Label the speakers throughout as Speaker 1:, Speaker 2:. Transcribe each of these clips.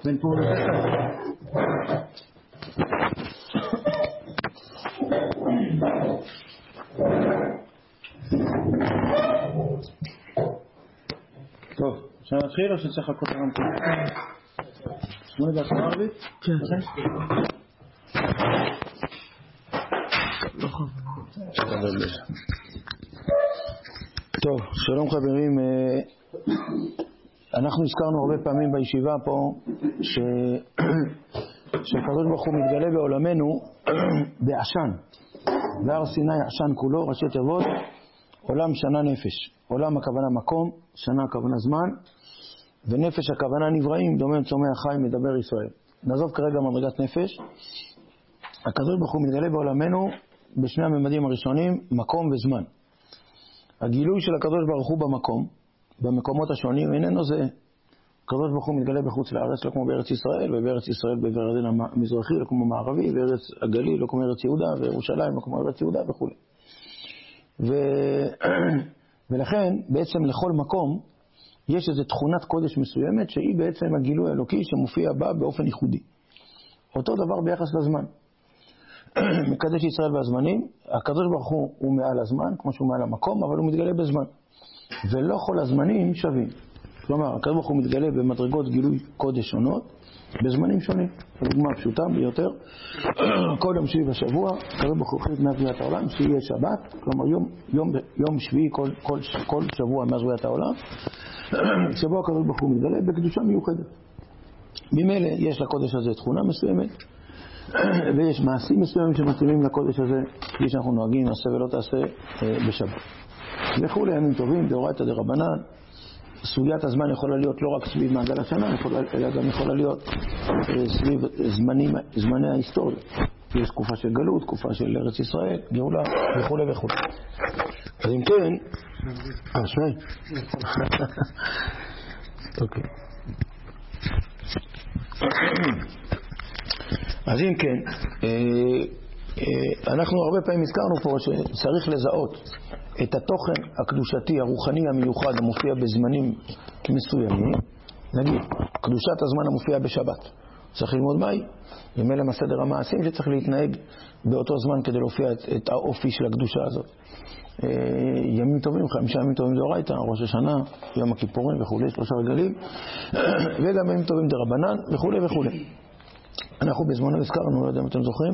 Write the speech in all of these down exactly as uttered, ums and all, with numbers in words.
Speaker 1: בין פורים לפסח. טוב, עכשיו נתחיל או שצריך לחכות הרמקול? שמונה בעשרה ערבית?
Speaker 2: כן.
Speaker 1: טוב, שלום חברים. אנחנו הזכרנו הרבה פעמים בישיבה פה ש... שהקדוש ברוך הוא מתגלה בעולמנו בעשן. בהר סיני עשן כולו, ראשי תיבות, עולם שנה נפש. עולם הכוונה מקום, שנה הכוונה זמן, ונפש הכוונה נבראים, דומם צומח חי מדבר ישראל. נעזוב כרגע מדרגת נפש. הקדוש ברוך הוא מתגלה בעולמנו בשני הממדים הראשונים, מקום וזמן. הגילוי של הקדוש ברוך הוא במקום, במקומות השונים, איננו זה. הקדוש ברוך הוא מתגלה בחוץ לארץ, לא כמו בארץ ישראל, ובארץ ישראל בירדן המזרחי, לא כמו מערבי, בארץ הגליל, לא כמו ארץ יהודה, וירושלים, לא כמו ארץ יהודה וכו'. ו... ולכן, בעצם לכל מקום, יש איזו תכונת קודש מסוימת, שהיא בעצם הגילוי האלוקי שמופיע בה באופן ייחודי. אותו דבר ביחס לזמן. מקדש ישראל והזמנים, הקדוש ברוך הוא הוא מעל הזמן, כמו שהוא מעל המקום, אבל הוא מתגלה בזמן. ולא כל הזמנים שווים. כלומר, הקדוש ברוך הוא מתגלה במדרגות גילוי קודש שונות, בזמנים שונים. דוגמה פשוטה ביותר, כל יום שביעי בשבוע, הקדוש ברוך הוא החליט מאז בריאת העולם, שיהיה שבת, כלומר יום, יום, יום שביעי כל, כל, כל שבוע מאז בריאת העולם, שבוע הקדוש ברוך הוא מתגלה בקדושה מיוחדת. ממילא יש לקודש הזה תכונה מסוימת, ויש מעשים מסוימים שמתאימים לקודש הזה, כפי שאנחנו נוהגים, עשה ולא תעשה בשבת. וכו' ימים טובים, דאורייתא דרבנן. סוגיית הזמן יכולה להיות לא רק סביב מעגל השנה, אלא גם יכולה להיות סביב זמנים, זמני ההיסטוריה. יש תקופה של גלות, תקופה של ארץ ישראל, גאולה וכו' וכו'. אז אם כן, אה, שמי. אוקיי. אז אם כן, אנחנו הרבה פעמים הזכרנו פה שצריך לזהות את התוכן הקדושתי, הרוחני המיוחד המופיע בזמנים מסוימים. נגיד, קדושת הזמן המופיע בשבת. צריך ללמוד מהי? ממילא מסדר המעשים שצריך להתנהג באותו זמן כדי להופיע את, את האופי של הקדושה הזאת. ימים טובים, חמישה ימים טובים דאורייתא, ראש השנה, יום הכיפורים וכו', שלושה רגלים, וגם ימים טובים דרבנן וכו' וכו'. אנחנו בזמנו הזכרנו, לא יודע אם אתם זוכרים,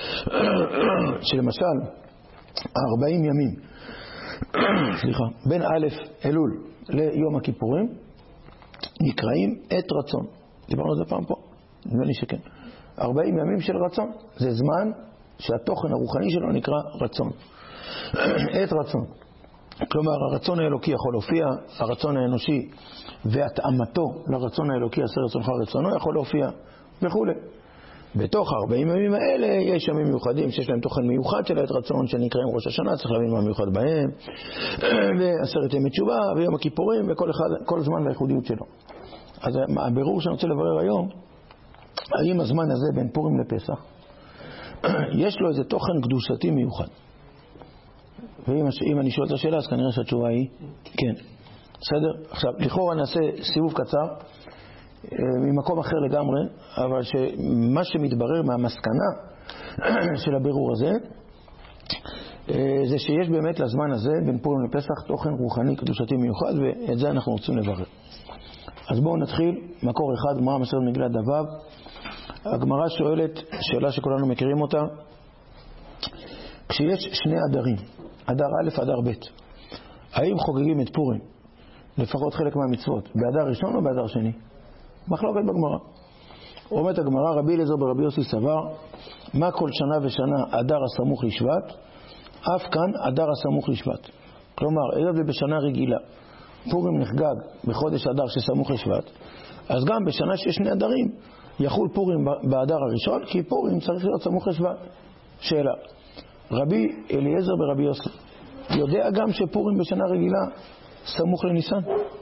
Speaker 1: שלמשל, ארבעים ימים, סליחה, בין א' אלול ליום הכיפורים, נקראים עת רצון. דיברנו על זה פעם פה? נדמה לי שכן. ארבעים ימים של רצון. זה זמן שהתוכן הרוחני שלו נקרא רצון. עת רצון. כלומר, הרצון האלוקי יכול להופיע, הרצון האנושי והתאמתו לרצון האלוקי, עשה רצונך רצונו, יכול להופיע וכו'. בתוך ארבעים ימים האלה יש ימים מיוחדים שיש להם תוכן מיוחד של עת רצון שנקראים ראש השנה, צריך להבין מה מיוחד בהם, ועשרת ימי תשובה ויום הכיפורים וכל אחד, כל זמן והייחודיות שלו. אז הבירור שאני רוצה לברר היום, האם הזמן הזה בין פורים לפסח יש לו איזה תוכן קדושתי מיוחד? ואם אם אני שואל את השאלה אז כנראה שהתשובה היא כן. בסדר? עכשיו לכאורה נעשה סיבוב קצר ממקום אחר לגמרי, אבל שמה שמתברר מהמסקנה של הבירור הזה זה שיש באמת לזמן הזה בין פורים לפסח תוכן רוחני קדושתי מיוחד, ואת זה אנחנו רוצים לברר. אז בואו נתחיל מקור אחד, גמרא מסכת מגילת ד'. הגמרא שואלת שאלה שכולנו מכירים אותה, כשיש שני אדרים, אדר א' אדר ב', האם חוגגים את פורים לפחות חלק מהמצוות באדר ראשון או באדר שני? מחלוקת בגמרא. אומרת הגמרא, רבי אליעזר ברבי יוסי סבר, מה כל שנה ושנה אדר הסמוך לשבט, אף כאן אדר הסמוך לשבט. כלומר, היות ובשנה רגילה פורים נחגג בחודש אדר שסמוך לשבט, אז גם בשנה שיש שני אדרים יחול פורים באדר הראשון, כי פורים צריך להיות סמוך לשבט. שאלה, רבי אליעזר ברבי יוסי יודע גם שפורים בשנה רגילה סמוך לניסן?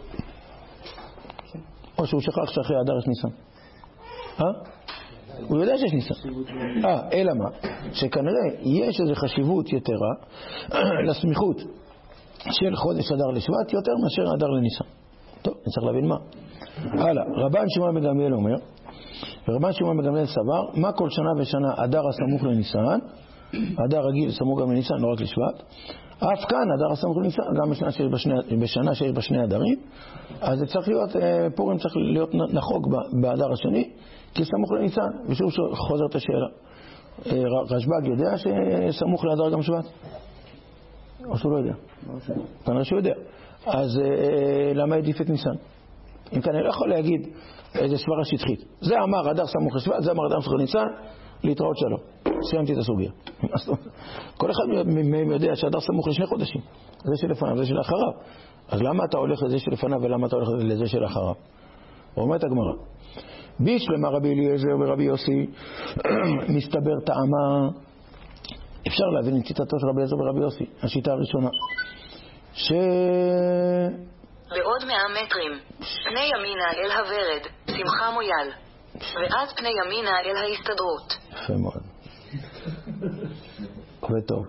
Speaker 1: או שהוא שכח שאחרי האדר יש ניסן? אה? הוא יודע שיש ניסן. אה, אלא מה? שכנראה יש איזו חשיבות יתרה לסמיכות של חודש אדר לשבט יותר מאשר אדר לניסן. טוב, אני צריך להבין מה. הלאה, רבן שמעון בן גמליאל אומר, ורבן שמעון בן גמליאל סבר, מה כל שנה ושנה אדר הסמוך לניסן, אדר רגיל סמוך גם לניסן, לא רק לשבט, אף כאן אדר הסמוך לניסן, גם בשנה שיש בשני, בשנה שיש בשני אדרים, אז זה צריך להיות, פורים צריך להיות נחוג באדר השני, כי סמוך לניסן, ושוב חוזר את השאלה. רשב"ג יודע שסמוך לאדר גם שבט? או שהוא לא יודע? כנראה שהוא יודע. אז למה העדיף את ניסן? אם כאן אני לא יכול להגיד איזה סברה שטחית. זה אמר אדר סמוך לשבט, זה אמר אדר סמוך לניסן, להתראות שלום. סיימתי את הסוגיה. כל אחד מהם יודע שאדר סמוך לשני חודשים. זה שלפניו, זה שלאחריו. אז למה אתה הולך לזה שלפניו ולמה אתה הולך לזה שלאחריו? אומרת הגמרא. בישלמה רבי אליעזר ורבי יוסי מסתבר טעמה. אפשר להבין את שיטתו של רבי אליעזר ורבי יוסי, השיטה הראשונה. ש...
Speaker 2: בעוד מאה מטרים, פני ימינה אל הורד, שמחה מויל, ואז פני ימינה אל ההסתדרות.
Speaker 1: יפה מאוד. וטוב.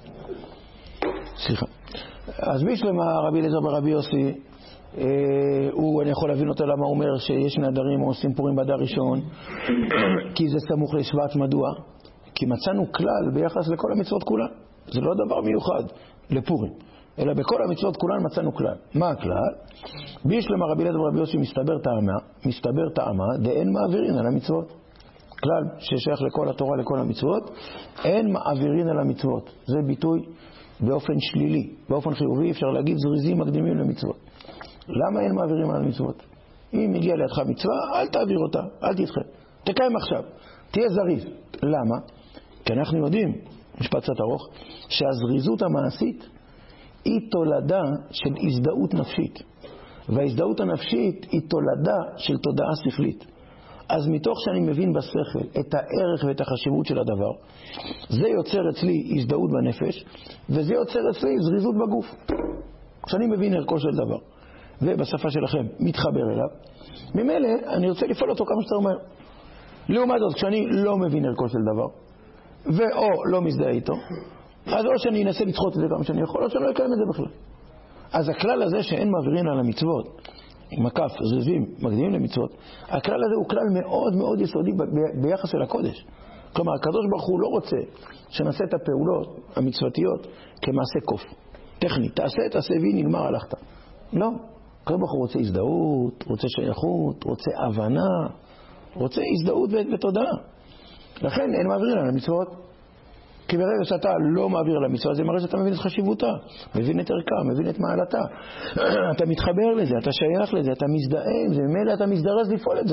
Speaker 1: סליחה. אז בישלמה רבי אליעזר ורבי יוסי, אה, הוא, אני יכול להבין אותו למה הוא אומר שיש שני אדרים עושים פורים באדר ראשון, כי זה סמוך לשבט. מדוע? כי מצאנו כלל ביחס לכל המצוות כולן. זה לא דבר מיוחד לפורים, אלא בכל המצוות כולן מצאנו כלל. מה הכלל? בישלמה רבי אליעזר ורבי יוסי מסתבר טעמה, מסתבר טעמה דאין מעבירין על המצוות. כלל ששייך לכל התורה, לכל המצוות, אין מעבירין על המצוות. זה ביטוי באופן שלילי. באופן חיובי אפשר להגיד זריזים מקדימים למצוות. למה אין מעבירים על המצוות? אם הגיע לידך מצווה, אל תעביר אותה, אל תדחה. תקיים עכשיו, תהיה זריז. למה? כי אנחנו יודעים, משפט קצת ארוך, שהזריזות המעשית היא תולדה של הזדהות נפשית. וההזדהות הנפשית היא תולדה של תודעה שכלית. אז מתוך שאני מבין בשכל את הערך ואת החשיבות של הדבר, זה יוצר אצלי הזדהות בנפש, וזה יוצר אצלי זריזות בגוף. כשאני מבין ערכו של דבר, ובשפה שלכם מתחבר אליו, ממילא אני רוצה לפעול אותו כמה שיותר מהר. לעומת זאת, כשאני לא מבין ערכו של דבר, ואו לא מזדהה איתו, אז או שאני אנסה לדחות את זה כמה שאני יכול, או שאני לא אקיים את זה בכלל. אז הכלל הזה שאין מעבירין על המצוות, מקף, זריזים, מקדימים למצוות, הכלל הזה הוא כלל מאוד מאוד יסודי ב- ביחס אל הקודש. כלומר, הקדוש ברוך הוא לא רוצה שנעשה את הפעולות המצוותיות כמעשה קוף. טכני, תעשה, תעשה וי, נגמר, הלכת. לא. הקדוש ברוך הוא רוצה הזדהות, רוצה שייכות, רוצה הבנה, רוצה הזדהות ותודעה. לכן אין מעבירין על המצוות. כי ברגע שאתה לא מעביר על המצווה, זה מראה שאתה מבין את חשיבותה, מבין את ערכה, מבין את מעלתה. אתה מתחבר לזה, אתה שייך לזה, אתה מזדהה עם זה, ממילא אתה מזדרז לפעול את זה.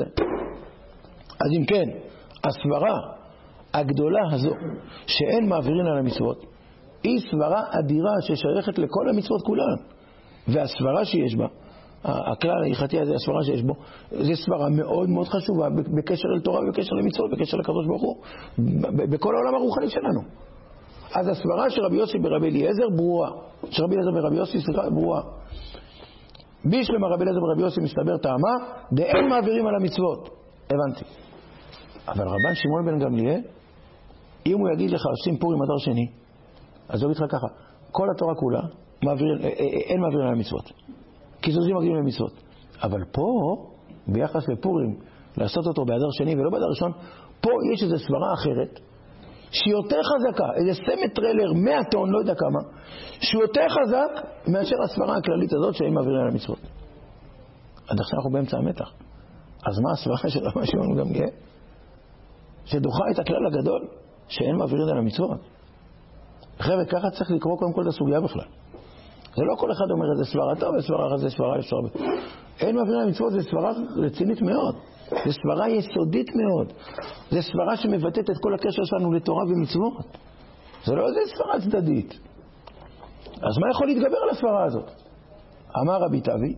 Speaker 1: אז אם כן, הסברה הגדולה הזו, שאין מעבירין על המצוות, היא סברה אדירה ששייכת לכל המצוות כולן. והסברה שיש בה, הכלל ההלכתי הזה, הסברה שיש בו, זה סברה מאוד מאוד חשובה בקשר אל תורה, בקשר למצוות, בקשר לקדוש ברוך הוא, בכל העולם הרוחני שלנו. אז הסברה של רבי יוסי ברבי אליעזר ברורה, של רבי אליעזר ברבי יוסי, סליחה, ברורה. בישלמה רבי אליעזר ברבי יוסי מסתבר טעמה, דאין מעבירים על המצוות. הבנתי. אבל רבן שמעון בן גמליאל, אם הוא יגיד לך, עושים פורים אדר שני, אז הוא יגיד לך ככה, כל התורה כולה, מעביר, אין מעבירים על המצוות. כי זריזים מקדימים למצוות. אבל פה, ביחס לפורים, לעשות אותו באדר שני ולא באדר ראשון, פה יש איזו סברה אחרת, שהיא יותר חזקה, איזה סמט טריילר, מאה טון, לא יודע כמה, שהוא יותר חזק מאשר הסברה הכללית הזאת שאין מעבירים על המצוות. עד עכשיו אנחנו באמצע המתח. אז מה הסברה של רבן שמעון בן גמליאל? שדוחה את הכלל הגדול, שאין מעבירים על המצוות. חבר'ה, ככה צריך לקרוא קודם כל את הסוגיה בכלל. זה לא כל אחד אומר איזה סברה טוב, איזה סברה אחת, זה סברה אפשר. אין מעבירים על המצוות, זה סברה רצינית מאוד. זה סברה יסודית מאוד. זה סברה שמבטאת את כל הקשר שלנו לתורה ומצוות. זה לא איזה סברה צדדית. אז מה יכול להתגבר על הסברה הזאת? אמר רבי תבי,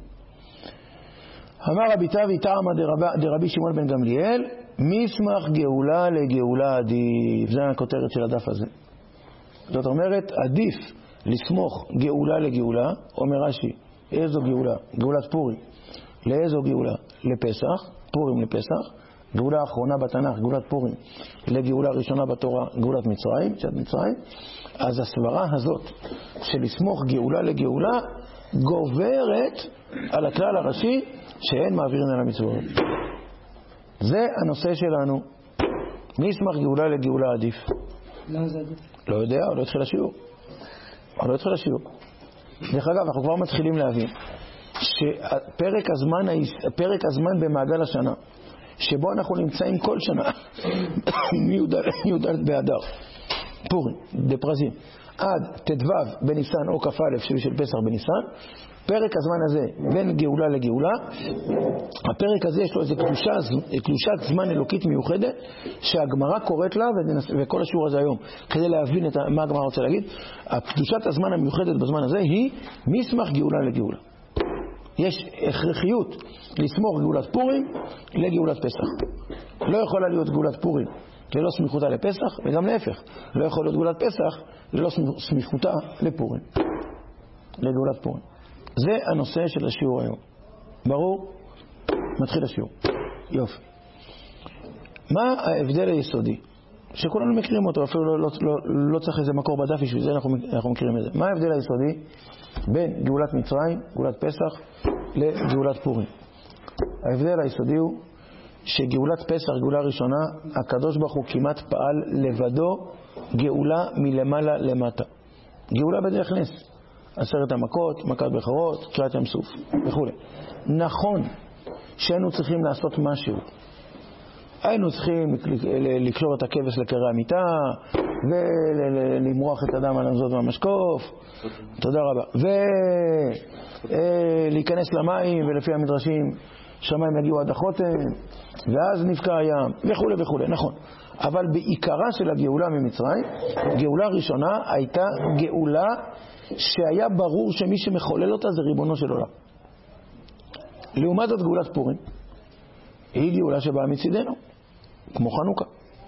Speaker 1: אמר רבי תבי טעמא דרבי שמעון בן גמליאל, מסמך גאולה לגאולה עדיף. זה הכותרת של הדף הזה. זאת אומרת, עדיף לסמוך גאולה לגאולה, אומר רש"י, איזו גאולה? גאולת פורים. לאיזו גאולה? לפסח, פורים לפסח. גאולה האחרונה בתנ"ך, גאולת פורים. לגאולה ראשונה בתורה, גאולת מצרים, שעת מצרים. אז הסברה הזאת של לסמוך גאולה לגאולה גוברת על הכלל הראשי שאין מעבירים על המצוות. זה הנושא שלנו. מי ישמח גאולה לגאולה עדיף?
Speaker 3: למה זה עדיף? לא
Speaker 1: יודע, הוא לא התחיל לשיעור. הוא לא התחיל לשיעור. דרך אגב, אנחנו כבר מתחילים להבין שפרק הזמן, פרק הזמן במעגל השנה, שבו אנחנו נמצאים כל שנה, מי"ד באדר, פורים, דפרזים, עד ט"ו בניסן או כ"א של פסח בניסן, פרק הזמן הזה בין גאולה לגאולה, הפרק הזה יש לו איזו קדושה, קדושת זמן אלוקית מיוחדת שהגמרא קוראת לה, וכל השיעור הזה היום כדי להבין את מה הגמרא רוצה להגיד, הקדושת הזמן המיוחדת בזמן הזה היא מסמך גאולה לגאולה. יש הכרחיות לסמוך גאולת פורים לגאולת פסח. לא יכולה להיות גאולת פורים ללא סמיכותה לפסח, וגם להפך, לא יכול להיות גאולת פסח ללא סמיכותה לפורים, לגאולת פורים. זה הנושא של השיעור היום. ברור? מתחיל השיעור. יופי. מה ההבדל היסודי? שכולנו מכירים אותו, אפילו לא, לא, לא, לא צריך איזה מקור בדף, בשביל זה אנחנו, אנחנו מכירים את זה. מה ההבדל היסודי בין גאולת מצרים, גאולת פסח, לגאולת פורים? ההבדל היסודי הוא שגאולת פסח, גאולה ראשונה, הקדוש ברוך הוא כמעט פעל לבדו גאולה מלמעלה למטה. גאולה בדרך נס. עשרת המכות, מכת בכורות, קריעת ים סוף וכו'. נכון שהיינו צריכים לעשות משהו. היינו צריכים לקשור את הכבש לקרי המיטה ולמרוח את הדם על המזוד והמשקוף. תודה רבה. ולהיכנס למים, ולפי המדרשים שמיים יגיעו עד החותם, ואז נפקע הים וכו' וכו'. נכון. אבל בעיקרה של הגאולה ממצרים, גאולה ראשונה הייתה גאולה שהיה ברור שמי שמחולל אותה זה ריבונו של עולם. לעומת זאת גאולת פורים היא גאולה שבאה מצידנו, כמו חנוכה.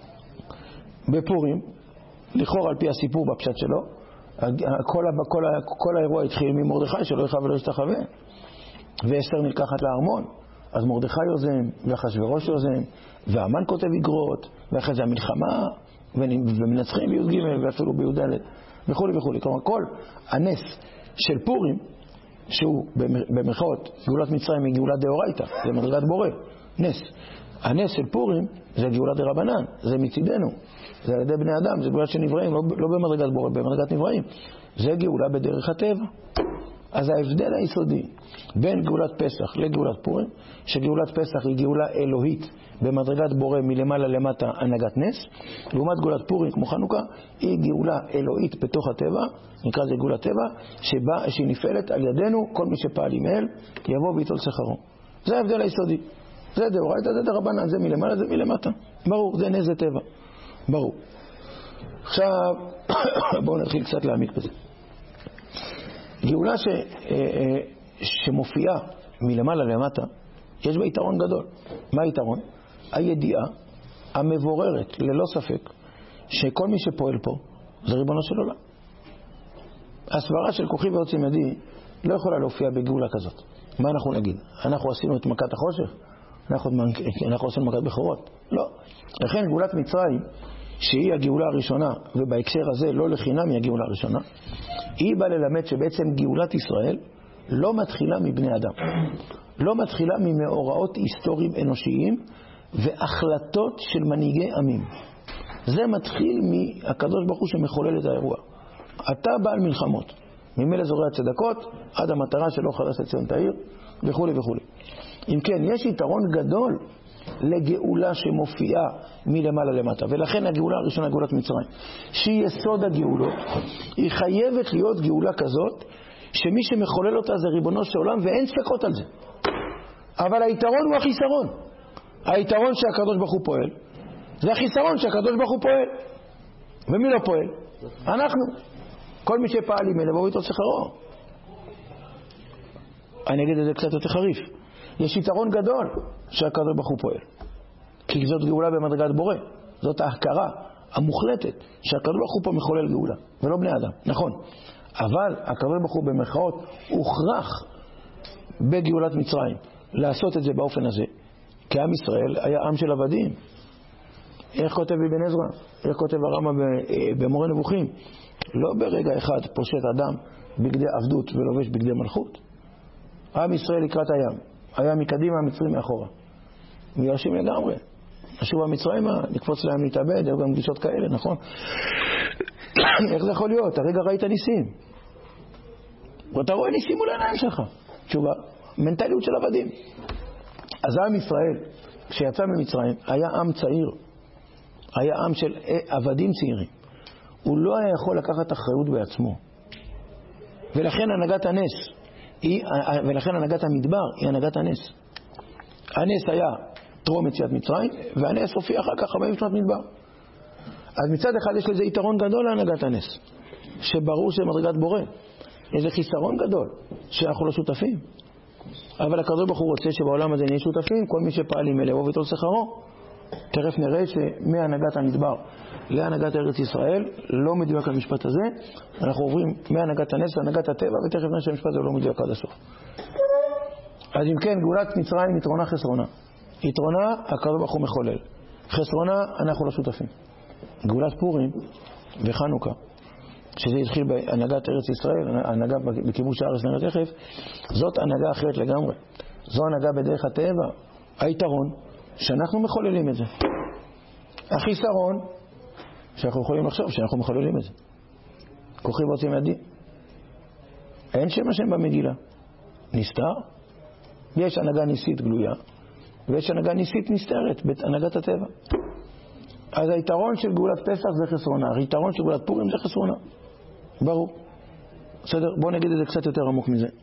Speaker 1: בפורים, לכאורה על פי הסיפור בפשט שלו, כל, כל, כל האירוע התחיל ממרדכי שלא יחב ולא ישתחווה, ואסתר נלקחת לארמון, אז מרדכי יוזם ואחשוורוש יוזם, והמן כותב איגרות, ואחרי זה המלחמה, ומנצחים בי"ג ואפילו בי"ד וכו' וכו'. כלומר, כל הנס של פורים, שהוא במרכאות גאולת מצרים היא גאולה דאורייתא, זה מדרגת בורא, נס. הנס של פורים זה גאולה דרבנן, זה מצידנו, זה על ידי בני אדם, זה גאולה של נבראים, לא, לא במדרגת בורא, במדרגת נבראים. זה גאולה בדרך הטבע. אז ההבדל היסודי בין גאולת פסח לגאולת פורים, שגאולת פסח היא גאולה אלוהית במדרגת בורא מלמעלה למטה הנהגת נס, לעומת גאולת פורים כמו חנוכה היא גאולה אלוהית בתוך הטבע, נקרא זה גאולת טבע, שבה, שהיא נפעלת על ידינו, כל מי שפעל עם אל יבוא ויטול שכרו. זה ההבדל היסודי. זה דאורייתא, זה דרבנן, זה מלמעלה, זה מלמטה. ברור, זה נס, זה טבע. ברור. עכשיו בואו נתחיל קצת להעמיק בזה. גאולה ש, שמופיעה מלמעלה למטה, יש בה יתרון גדול. מה היתרון? הידיעה המבוררת, ללא ספק, שכל מי שפועל פה זה ריבונו של עולם. הסברה של כוחי ועוצם ידי לא יכולה להופיע בגאולה כזאת. מה אנחנו נגיד? אנחנו עשינו את מכת החושך? אנחנו, אנחנו עשינו מכת בכורות? לא. לכן גאולת מצרים, שהיא הגאולה הראשונה, ובהקשר הזה לא לחינם היא הגאולה הראשונה, היא באה ללמד שבעצם גאולת ישראל לא מתחילה מבני אדם. לא מתחילה ממאורעות היסטוריים אנושיים והחלטות של מנהיגי עמים. זה מתחיל מהקדוש ברוך הוא שמחולל את האירוע. אתה בעל מלחמות, ממילא זורע צדקות עד המטרה שלא חלש את ציון תאיר וכו' וכו'. אם כן, יש יתרון גדול לגאולה שמופיעה מלמעלה למטה, ולכן הגאולה הראשונה, גאולת מצרים, שהיא יסוד הגאולות, היא חייבת להיות גאולה כזאת שמי שמחולל אותה זה ריבונו של עולם, ואין ספקות על זה. אבל היתרון הוא החיסרון. היתרון שהקדוש ברוך הוא פועל זה החיסרון שהקדוש ברוך הוא פועל. ומי לא פועל? אנחנו. כל מי שפעל עם אלה, בואו יטול שכרו. אני אגיד את זה קצת יותר חריף. יש יתרון גדול שהקדוש ברוך הוא פועל, כי זאת גאולה במדרגת בורא. זאת ההכרה המוחלטת שהקדוש ברוך הוא פה מחולל גאולה, ולא בני אדם. נכון. אבל הקדוש ברוך הוא במרכאות הוכרח בגאולת מצרים לעשות את זה באופן הזה, כי עם ישראל היה עם של עבדים. איך כותב אבן עזרא? איך כותב הרמב"ם במורה נבוכים? לא ברגע אחד פושט אדם בגדי עבדות ולובש בגדי מלכות. עם ישראל לקראת הים, היה מקדימה, המצרים מאחורה. מיואשים לגמרי. נשוב המצרימה, נקפוץ להם להתאבד, היו גם גישות כאלה, נכון? איך זה יכול להיות? הרגע ראית ניסים. ואתה רואה ניסים מול העיניים שלך. תשובה, מנטליות של עבדים. אז עם ישראל, כשיצא ממצרים, היה עם צעיר. היה עם של עבדים צעירים. הוא לא היה יכול לקחת אחריות בעצמו. ולכן הנהגת הנס, היא, ולכן הנהגת המדבר היא הנהגת הנס. הנס היה טרום יציאת מצרים, והנס הופיע אחר כך ארבעים שנות מדבר. אז מצד אחד יש לזה יתרון גדול להנהגת הנס, שברור שזה מדרגת בורא. איזה חיסרון גדול, שאנחנו לא שותפים. אבל הקדוש ברוך הוא רוצה שבעולם הזה נהיה שותפים, כל מי שפעל עם אלה וביטול שכרו. תכף נראה שמהנהגת המדבר להנהגת ארץ ישראל, לא מדויק המשפט הזה, אנחנו עוברים מהנהגת הנס להנהגת הטבע, ותכף נראה שהמשפט הזה לא מדויק עד הסוף. אז אם כן, גאולת מצרים יתרונה חסרונה. יתרונה, הקדוש ברוך הוא מחולל. חסרונה, אנחנו לא שותפים. גאולת פורים וחנוכה, שזה התחיל בהנהגת ארץ ישראל, הנהגה בכיבוש הארץ נראה תכף, זאת הנהגה אחרת לגמרי. זו הנהגה בדרך הטבע. היתרון, שאנחנו מחוללים את זה. החיסרון, שאנחנו יכולים לחשוב שאנחנו מחוללים את זה. כוחי ועוצם ידי. אין שם השם במגילה. נסתר. יש הנהגה ניסית גלויה, ויש הנהגה ניסית נסתרת, בהנהגת הטבע. אז היתרון של גאולת פסח זה חסרונה, היתרון של גאולת פורים זה חסרונה. ברור. בסדר? בואו נגיד את זה קצת יותר עמוק מזה.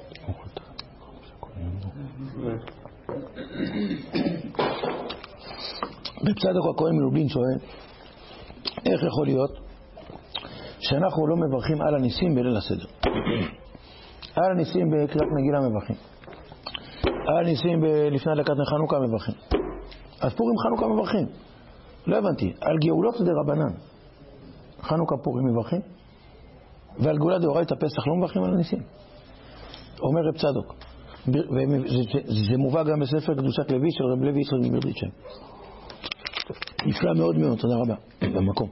Speaker 1: בצדוק הכהן מלובלין שואל, איך יכול להיות שאנחנו לא מברכים על הניסים בליל הסדר? על הניסים בקריאת מגילה מברכים. על הניסים לפני הדלקת נר חנוכה מברכים. אז פורים חנוכה מברכים. לא הבנתי. על גאולות זה רבנן. חנוכה פורים מברכים. ועל גאולה דאורייתא פסח לא מברכים על הניסים. אומר רב צדוק. זה מובא גם בספר קדושת לוי של רב לוי יצחק מברדיצ'ה. נפלא מאוד מאוד, תודה רבה. במקום.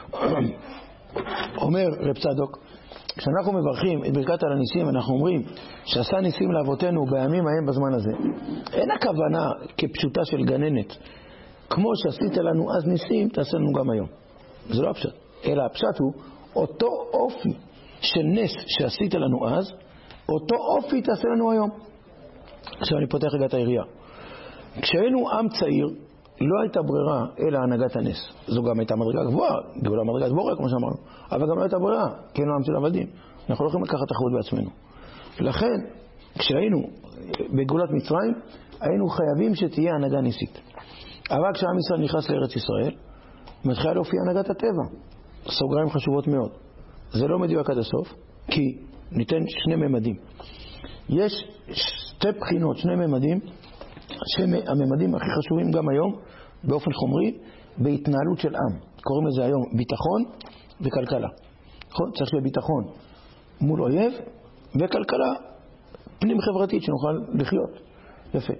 Speaker 1: אומר רב צדוק, כשאנחנו מברכים את ברכת על הניסים, אנחנו אומרים שעשה ניסים לאבותינו בימים ההם בזמן הזה. אין הכוונה כפשוטה של גננת. כמו שעשית לנו אז ניסים, תעשה לנו גם היום. זה לא הפשט. אלא הפשט הוא אותו אופי של נס שעשית לנו אז, אותו אופי תעשה לנו היום. עכשיו אני פותח רגע את העירייה. כשהיינו עם צעיר, לא הייתה ברירה אלא הנהגת הנס. זו גם הייתה מדרגה גבוהה, גאולה מדרגת בורא כמו שאמרנו, אבל גם לא הייתה ברירה, כי היינו עם של עבדים. אנחנו לא יכולים לקחת אחריות בעצמנו. לכן, כשהיינו בגאולת מצרים, היינו חייבים שתהיה הנהגה ניסית. אבל כשעם ישראל נכנס לארץ ישראל, מתחילה להופיע הנהגת הטבע. סוגריים חשובות מאוד. זה לא מדויק עד הסוף, כי ניתן שני ממדים. יש שתי בחינות, שני ממדים, שהממדים הכי חשובים גם היום, באופן חומרי, בהתנהלות של עם. קוראים לזה היום ביטחון וכלכלה. צריך שיהיה ביטחון מול אויב, וכלכלה פנים חברתית שנוכל לחיות. יפה.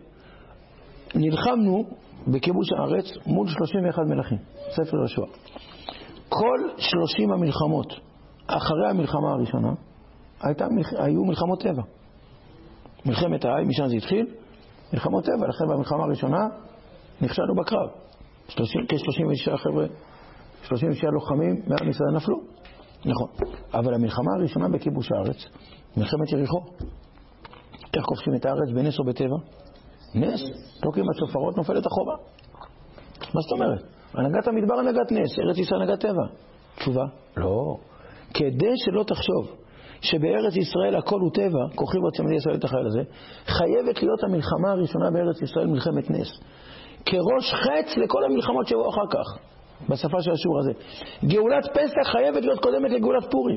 Speaker 1: נלחמנו בכיבוש הארץ מול שלושים ואחד מלכים, ספר יהושע. כל שלושים המלחמות אחרי המלחמה הראשונה הייתה, היו מלחמות טבע. מלחמת האי, משם זה התחיל, מלחמות טבע. לכן במלחמה הראשונה נכשלנו בקרב. כ-שלושים ושישה חבר'ה, שלושים ושישה לוחמים מעם ישראל נפלו. נכון. אבל המלחמה הראשונה בכיבוש הארץ, מלחמת יריחו. איך כובשים את הארץ, בנס או בטבע? נס. תוקעים הצופרות, נופלת החומה. מה זאת אומרת? הנהגת המדבר הנהגת נס, ארץ ישראל הנהגת טבע. תשובה? לא. כדי שלא תחשוב שבארץ ישראל הכל הוא טבע, כוחי ועוצם ידי ישראל את החייל הזה, חייבת להיות המלחמה הראשונה בארץ ישראל מלחמת נס. כראש חץ לכל המלחמות שבאו אחר כך, בשפה של השיעור הזה. גאולת פסח חייבת להיות קודמת לגאולת פורים.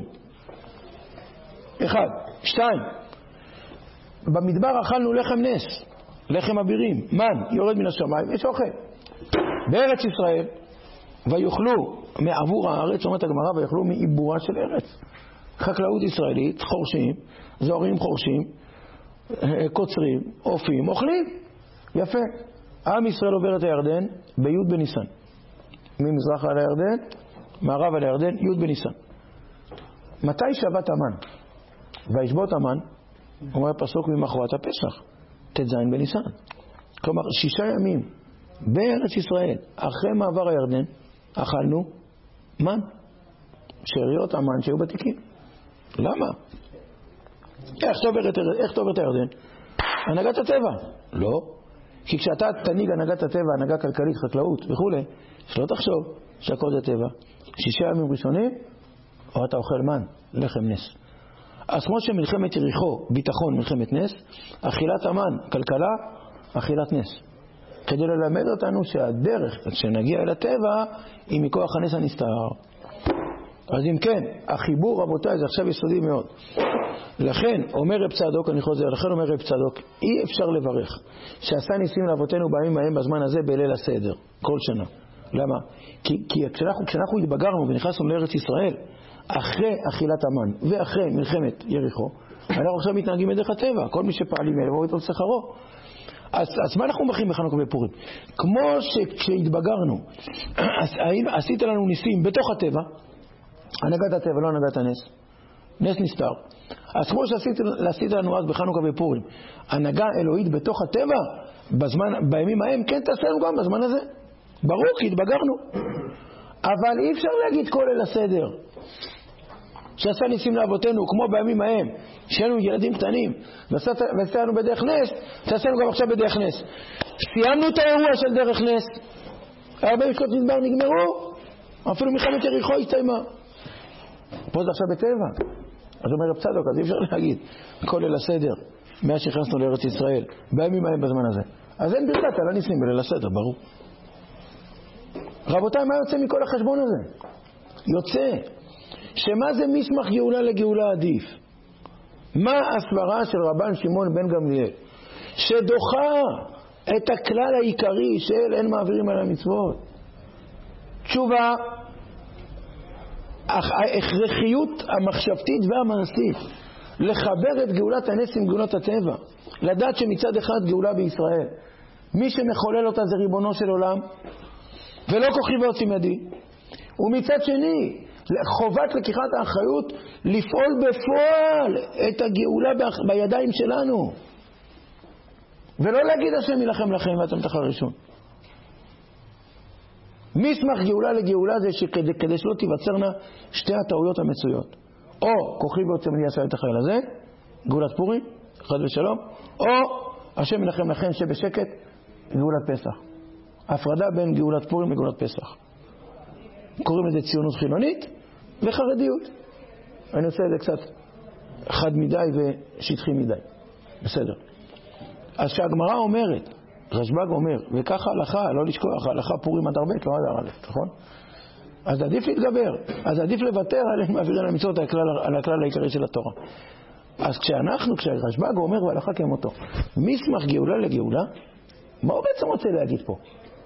Speaker 1: אחד. שתיים. במדבר אכלנו לחם נס, לחם אבירים, מן, יורד מן השמיים, יש אוכל. בארץ ישראל, ויוכלו מעבור הארץ, אומרת הגמרא, ויוכלו מעיבורה של ארץ. חקלאות ישראלית, חורשים, זוהרים חורשים, קוצרים, אופים, אוכלים. יפה. עם ישראל עובר את הירדן בי' בניסן. ממזרח על הירדן, מערב על הירדן, י' בניסן. מתי שבת המן? וישבות המן, אומר הפסוק ממחרת הפסח, ת' ז' בניסן. כלומר, שישה ימים בארץ ישראל, אחרי מעבר הירדן, אכלנו מן, שאריות המן שהיו בתיקים. למה? איך תעובר את הירדן? הנהגת הטבע. לא. כי כשאתה תנהיג הנהגת הטבע, הנהגה כלכלית, חקלאות וכו', שלא תחשוב שהכל זה טבע. שישה ימים ראשונים, או אתה אוכל מן, לחם נס. אז כמו שמלחמת יריחו, ביטחון, מלחמת נס, אכילת המן, כלכלה, אכילת נס. כדי ללמד אותנו שהדרך, כשנגיע אל הטבע, היא מכוח הנס הנסתר. אז אם כן, החיבור, רבותיי, זה עכשיו יסודי מאוד. לכן, אומר רב צדוק, אני חוזר, לכן אומר רב צדוק, אי אפשר לברך שעשה ניסים לאבותינו בימים ההם בזמן הזה בליל הסדר, כל שנה. למה? כי, כי כשאנחנו, כשאנחנו התבגרנו ונכנסנו לארץ ישראל, אחרי אכילת המן ואחרי מלחמת יריחו, אנחנו עכשיו מתנהגים בדרך הטבע, כל מי שפעלים אלה בואו איתו שכרו. אז, אז מה אנחנו מברכים בחנוכה בפורים? כמו שכשהתבגרנו, עשית לנו ניסים בתוך הטבע, הנהגת הטבע, לא הנהגת הנס, נס נסתר. אז כמו שעשית לנו אז בחנוכה בפורים, הנהגה אלוהית בתוך הטבע, בזמן, בימים ההם, כן תעשה לנו גם בזמן הזה. ברור, כי התבגרנו. אבל אי אפשר להגיד כל אל הסדר. שעשה ניסים לאבותינו, כמו בימים ההם, שהיינו ילדים קטנים, ועשה לנו בדרך נס, תעשה לנו גם עכשיו בדרך נס. סיימנו את האירוע של דרך נס. הרבה משקות מדבר נגמרו, אפילו מלחמת יריחו הסתיימה. פה זה עכשיו בטבע. אז אומר רב צדוק, אז אי אפשר להגיד כל אל הסדר, מאז שהכנסנו לארץ ישראל, בימים ההם בזמן הזה. אז אין ברכת על הניסים בליל הסדר, ברור. רבותיי, מה יוצא מכל החשבון הזה? יוצא שמה זה מסמך גאולה לגאולה עדיף? מה הסברה של רבן שמעון בן גמליאל שדוחה את הכלל העיקרי של אין מעבירים על המצוות? תשובה, ההכרחיות המחשבתית והמעשית לחבר את גאולת הנס עם גאולת הטבע, לדעת שמצד אחד גאולה בישראל, מי שמחולל אותה זה ריבונו של עולם ולא כוחי ועוצם ידי, ומצד שני חובת לקיחת האחריות לפעול בפועל את הגאולה בידיים שלנו, ולא להגיד השם ילחם לכם ואתם תחרשון. מסמך גאולה לגאולה זה שכדי כדי שלא תיווצרנה שתי הטעויות המצויות, או כוחי ועוצם ידי עשה את החיל הזה, גאולת פורים חד ושלום, או השם ילחם לכם שבשקט, גאולת פסח. הפרדה בין גאולת פורים לגאולת פסח. קוראים לזה ציונות חילונית וחרדיות. אני עושה את זה קצת חד מדי ושטחי מדי. בסדר. אז שהגמרא אומרת, רשב"ג אומר, וככה הלכה, לא לשכוח, הלכה פורים עד הרבה, לא עד א', נכון? אז עדיף להתגבר, אז עדיף לוותר על מעבירים המצוות על הכלל העיקרי של התורה. אז כשאנחנו, כשרשב"ג אומר והלכה כמותו, מסמך גאולה לגאולה, מה הוא בעצם רוצה להגיד פה?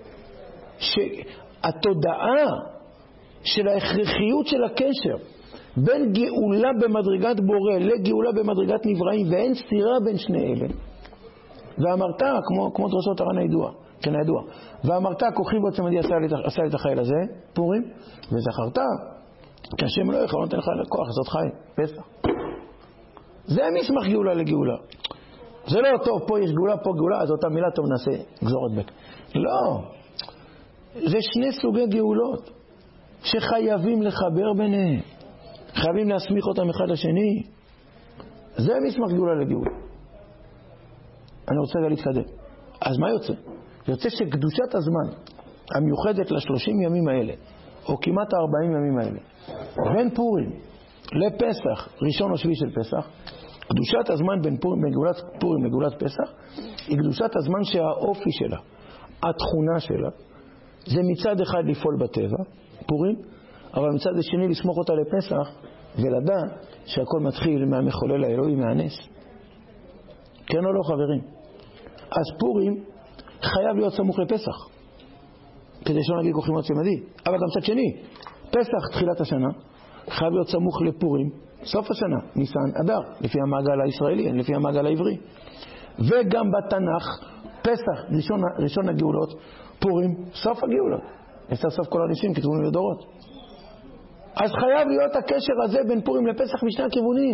Speaker 1: שהתודעה של ההכרחיות של הקשר בין גאולה במדרגת בורא לגאולה במדרגת נבראים, ואין סתירה בין שני אלה. ואמרת, כמו, כמו דרשות הר"ן הידוע, כן הידוע, ואמרת, כוחי ועוצם ידי עשה, עשה את החיל הזה, פורים, וזכרת, כי השם לא יכול, לא נותן לך לכוח, זאת חי, פסח. זה מסמך גאולה לגאולה. זה לא טוב, פה יש גאולה, פה גאולה, אז אותה מילה טוב נעשה גזורת בק. לא. זה שני סוגי גאולות שחייבים לחבר ביניהם. חייבים להסמיך אותם אחד לשני. זה מסמך גאולה לגאולה. אני רוצה רגע להתקדם. אז מה יוצא? יוצא שקדושת הזמן המיוחדת לשלושים ימים האלה, או כמעט הארבעים ימים האלה, בין פורים לפסח, ראשון או שביעי של פסח, קדושת הזמן בין פורים, בין גאולת פורים לגאולת פסח, היא קדושת הזמן שהאופי שלה, התכונה שלה, זה מצד אחד לפעול בטבע, פורים, אבל מצד השני לסמוך אותה לפסח, ולדעת שהכל מתחיל מהמחולל האלוהי, מהנס. כן או לא, חברים? אז פורים חייב להיות סמוך לפסח, כדי שלא נגיד כוחי ועוצם ידי. אבל גם מצד שני, פסח תחילת השנה חייב להיות סמוך לפורים סוף השנה, ניסן אדר, לפי המעגל הישראלי, לפי המעגל העברי. וגם בתנ"ך, פסח ראשון, ראשון הגאולות, פורים סוף הגאולות. יש סוף כל הניסים כתבונים לדורות. אז חייב להיות הקשר הזה בין פורים לפסח משני הכיוונים.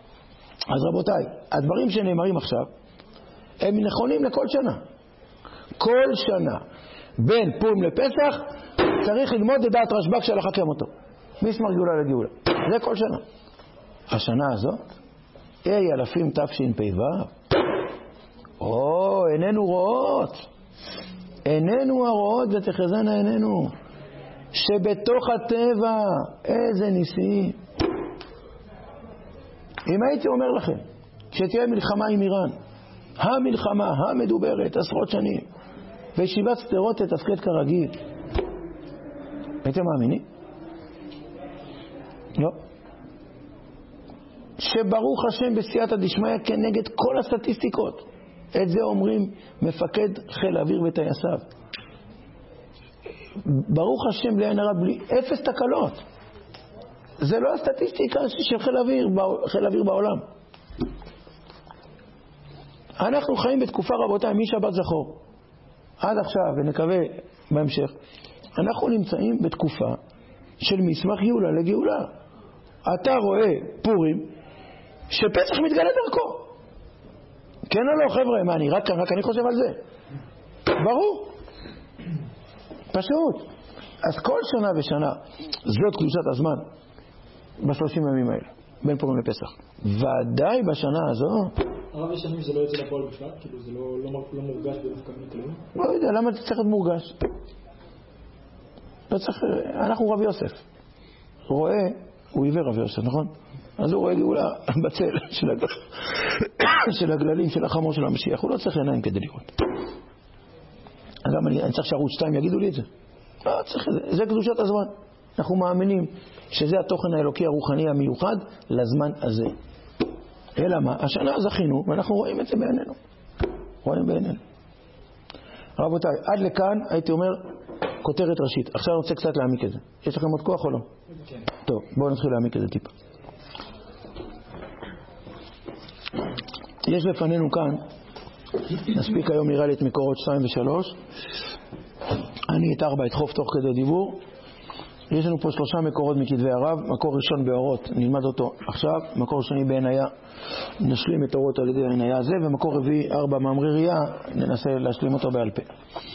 Speaker 1: אז רבותיי, הדברים שנאמרים עכשיו הם נכונים לכל שנה. כל שנה, בין פורים לפסח, צריך ללמוד את דעת רשב"ג שהלכה כמותו. מסמך גאולה לגאולה. זה כל שנה. השנה הזאת, אי אלפים תשפ"ו, או, איננו רואות, איננו הרואות ותחזנה איננו, שבתוך הטבע, איזה ניסים. אם הייתי אומר לכם, שתהיה מלחמה עם איראן, המלחמה המדוברת עשרות שנים, וישיבת סדרות תתפקד כרגיל, הייתם מאמינים? לא. שברוך השם בסייעתא דשמיא כנגד כל הסטטיסטיקות. את זה אומרים מפקד חיל האוויר וטייסיו. ברוך השם בלי עין הרע, בלי אפס תקלות. זה לא הסטטיסטיקה של חיל האוויר, חיל האוויר בעולם. אנחנו חיים בתקופה, רבותיי, משבת זכור עד עכשיו, ונקווה בהמשך, אנחנו נמצאים בתקופה של מסמך גאולה לגאולה. אתה רואה פורים שפסח מתגלה דרכו. כן או לא, חבר'ה? מה, אני רק, רק אני חושב על זה. ברור. פשוט. אז כל שנה ושנה, זאת קדושת הזמן בשלושים ימים האלה, בין פורים לפסח. ודאי בשנה הזו...
Speaker 3: הרב השנים זה לא יוצא לפועל בכלל? כאילו זה לא, לא, לא מורגש בדווקא מכלום?
Speaker 1: לא יודע, למה אתה צריך להיות מורגש? לא צריך... אנחנו רב יוסף. רואה, הוא עיוור רב יוסף, נכון? אז הוא רואה גאולה בצל של, הגל... של הגללים, של החמור של המשיח. הוא לא צריך עיניים כדי לראות. גם אני, אני צריך שערוץ שתיים יגידו לי את זה. לא צריך את זה. זה קדושת הזמן. אנחנו מאמינים שזה התוכן האלוקי הרוחני המיוחד לזמן הזה. אלא מה? השנה זכינו, ואנחנו רואים את זה בעינינו. רואים בעינינו. רבותיי, עד לכאן הייתי אומר כותרת ראשית. עכשיו אני רוצה קצת להעמיק את זה. יש לכם עוד כוח או לא? כן. טוב, בואו נתחיל להעמיק את זה טיפה. יש לפנינו כאן, נספיק היום נראה לי את מקורות שתיים ושלוש. אני את ארבע אדחוף תוך כדי דיבור. יש לנו פה שלושה מקורות מכתבי הרב. מקור ראשון באורות, נלמד אותו עכשיו. מקור שני בעיניה, נשלים את אורות על ידי העיניה הזה. ומקור רביעי, ארבע מאמרי ראייה, ננסה להשלים אותו בעל פה.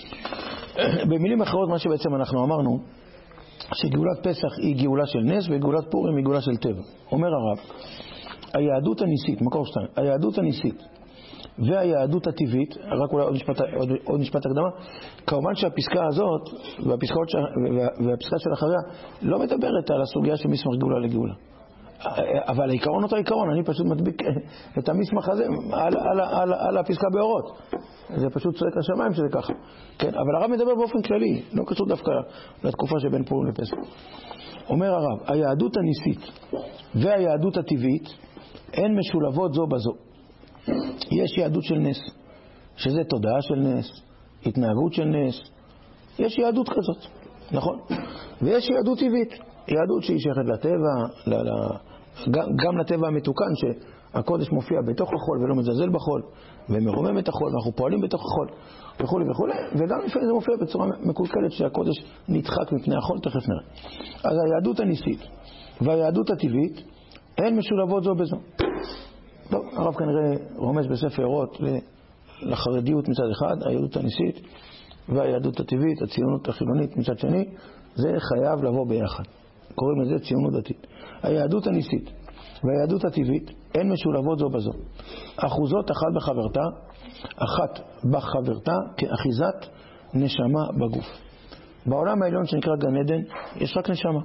Speaker 1: במילים אחרות, מה שבעצם אנחנו אמרנו, שגאולת פסח היא גאולה של נס, וגאולת פורים היא גאולה של טבע. אומר הרב, היהדות הניסית, מקור שתיים, היהדות הניסית והיהדות הטבעית, רק אולי עוד משפט, עוד, עוד משפט הקדמה, כמובן שהפסקה הזאת והפסקאות ש, וה, והפסקה של אחריה לא מדברת על הסוגיה של מסמך גאולה לגאולה. אבל העיקרון אותו עיקרון, אני פשוט מדביק את המסמך הזה על, על, על, על הפסקה באורות. זה פשוט צועק לשמיים שזה ככה. כן, אבל הרב מדבר באופן כללי, לא קשור דווקא לתקופה שבין פורים לפסח. אומר הרב, היהדות הניסית והיהדות הטבעית הן משולבות זו בזו. יש יהדות של נס, שזה תודעה של נס, התנהגות של נס. יש יהדות כזאת, נכון? ויש יהדות טבעית, יהדות שהיא שייכת לטבע, ל, ל, גם, גם לטבע המתוקן, שהקודש מופיע בתוך החול ולא מזלזל בחול, ומרומם את החול, ואנחנו פועלים בתוך החול, וכו' וכו'. וגם לפעמים זה מופיע בצורה מקולקלת שהקודש נדחק מפני החול, תכף נראה. אז היהדות הניסית והיהדות הטבעית הן משולבות זו בזו. טוב, הרב כנראה רומז בספר אורות לחרדיות מצד אחד, היהדות הניסית והיהדות הטבעית, הציונות החילונית מצד שני, זה חייב לבוא ביחד. קוראים לזה ציונות דתית. היהדות הניסית והיהדות הטבעית הן משולבות זו בזו. אחוזות אחת בחברתה, אחת בחברתה כאחיזת נשמה בגוף. בעולם העליון שנקרא גן עדן יש רק נשמה.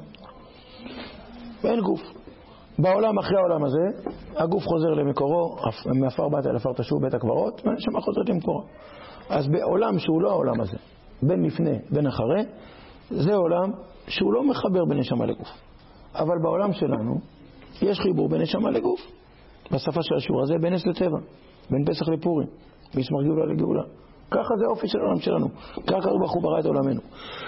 Speaker 1: ואין גוף. בעולם אחרי העולם הזה, הגוף חוזר למקורו, מעפר באת אל עפר תשוב בית הקברות, והנשמה חוזרת למקורו. אז בעולם שהוא לא העולם הזה, בין לפני, בין אחרי, זה עולם שהוא לא מחבר בין נשמה לגוף. אבל בעולם שלנו, יש חיבור בין נשמה לגוף. בשפה של השיעור הזה, בין נס לטבע, בין פסח לפורים, מסמך גאולה לגאולה. ככה זה האופי של העולם שלנו. ככה הוא בחור ברא את עולמנו.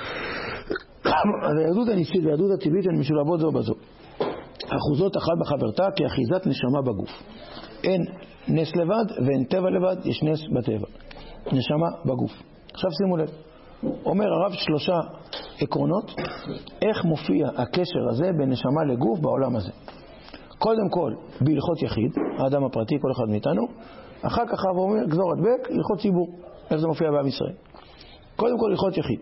Speaker 1: אז היהדות הניסית והיהדות הטבעית הן משולבות זו בזו. אחוזות אחת בחברתה כאחיזת נשמה בגוף. אין נס לבד ואין טבע לבד, יש נס בטבע. נשמה בגוף. עכשיו שימו לב. אומר הרב שלושה עקרונות איך מופיע הקשר הזה בין נשמה לגוף בעולם הזה. קודם כל בהלכות יחיד, האדם הפרטי, כל אחד מאיתנו. אחר כך הרב אומר גזור הדבק, הלכות ציבור. איך זה מופיע בעם ישראל. קודם כל הלכות יחיד.